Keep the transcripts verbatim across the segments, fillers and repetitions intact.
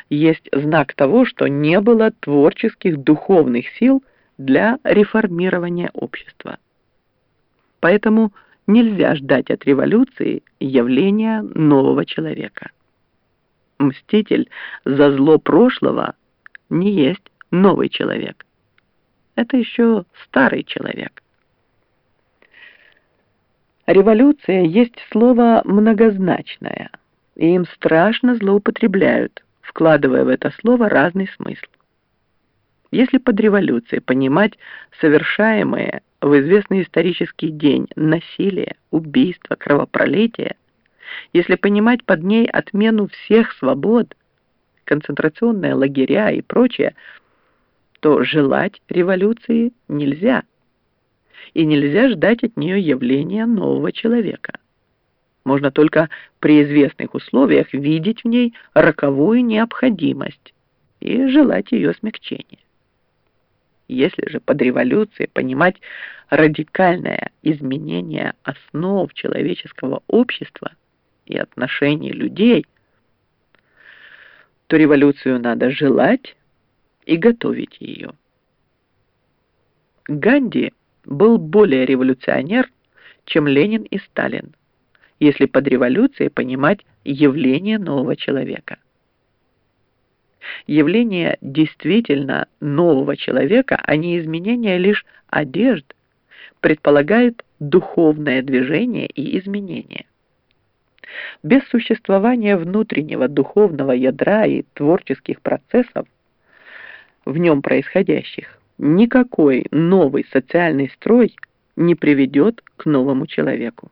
есть знак того, что не было творческих духовных сил для реформирования общества. Поэтому нельзя ждать от революции явления нового человека. Мститель за зло прошлого не есть новый человек. Это еще старый человек. Революция есть слово многозначное, и им страшно злоупотребляют, вкладывая в это слово разный смысл. Если под революцией понимать совершаемое в известный исторический день насилие, убийство, кровопролитие, если понимать под ней отмену всех свобод, концентрационные лагеря и прочее, то желать революции нельзя. И нельзя ждать от нее явления нового человека. Можно только при известных условиях видеть в ней роковую необходимость и желать ее смягчения. Если же под революцией понимать радикальное изменение основ человеческого общества и отношений людей, то революцию надо желать и готовить ее. Ганди был более революционер, чем Ленин и Сталин, если под революцией понимать явление нового человека. Явление действительно нового человека, а не изменение лишь одежд, предполагает духовное движение и изменение. Без существования внутреннего духовного ядра и творческих процессов, в нем происходящих, никакой новый социальный строй не приведет к новому человеку.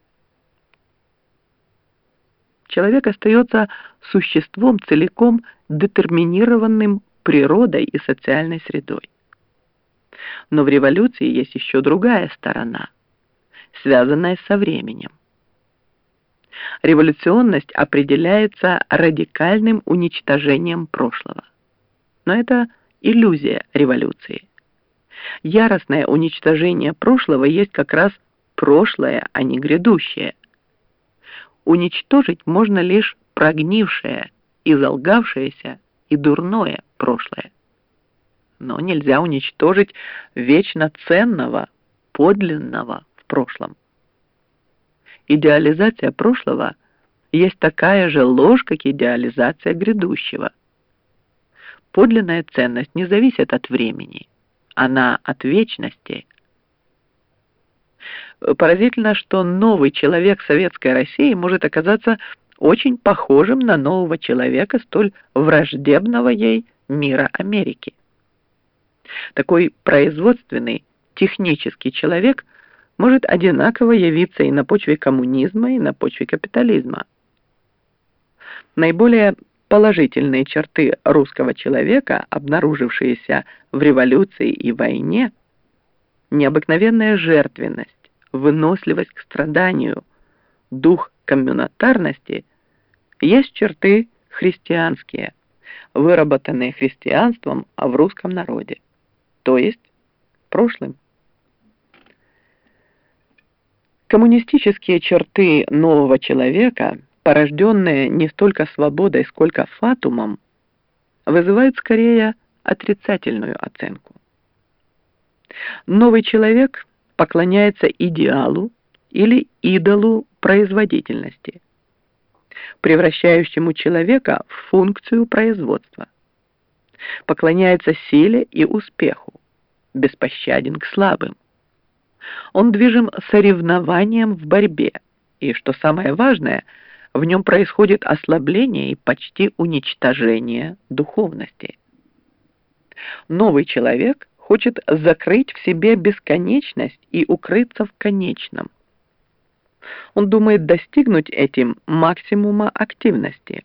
Человек остается существом целиком детерминированным природой и социальной средой. Но в революции есть еще другая сторона, связанная со временем. Революционность определяется радикальным уничтожением прошлого. Но это иллюзия революции. Яростное уничтожение прошлого есть как раз прошлое, а не грядущее. Уничтожить можно лишь прогнившее, изолгавшееся и дурное прошлое. Но нельзя уничтожить вечно ценного, подлинного в прошлом. Идеализация прошлого есть такая же ложь, как идеализация грядущего. Подлинная ценность не зависит от времени, она от вечности. Поразительно, что новый человек Советской России может оказаться очень похожим на нового человека столь враждебного ей мира Америки. Такой производственный, технический человек может одинаково явиться и на почве коммунизма, и на почве капитализма. Наиболее положительные черты русского человека, обнаружившиеся в революции и войне, необыкновенная жертвенность, выносливость к страданию, дух коммунитарности, есть черты христианские, выработанные христианством в русском народе, то есть прошлым. Коммунистические черты нового человека, порожденные не столько свободой, сколько фатумом, вызывают скорее отрицательную оценку. Новый человек поклоняется идеалу или идолу производительности, превращающему человека в функцию производства. Поклоняется силе и успеху, беспощаден к слабым. Он движим соревнованием в борьбе, и, что самое важное, в нем происходит ослабление и почти уничтожение духовности. Новый человек хочет закрыть в себе бесконечность и укрыться в конечном. Он думает достигнуть этим максимума активности.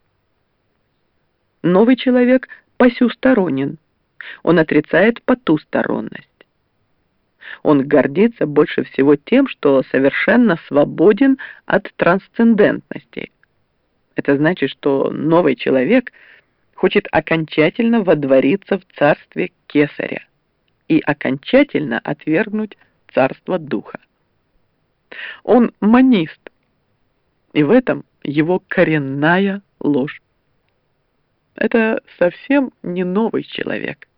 Новый человек посюсторонен, он отрицает потусторонность. Он гордится больше всего тем, что совершенно свободен от трансцендентности. Это значит, что новый человек хочет окончательно водвориться в царстве Кесаря и окончательно отвергнуть царство Духа. Он монист, и в этом его коренная ложь. это совсем не новый человек.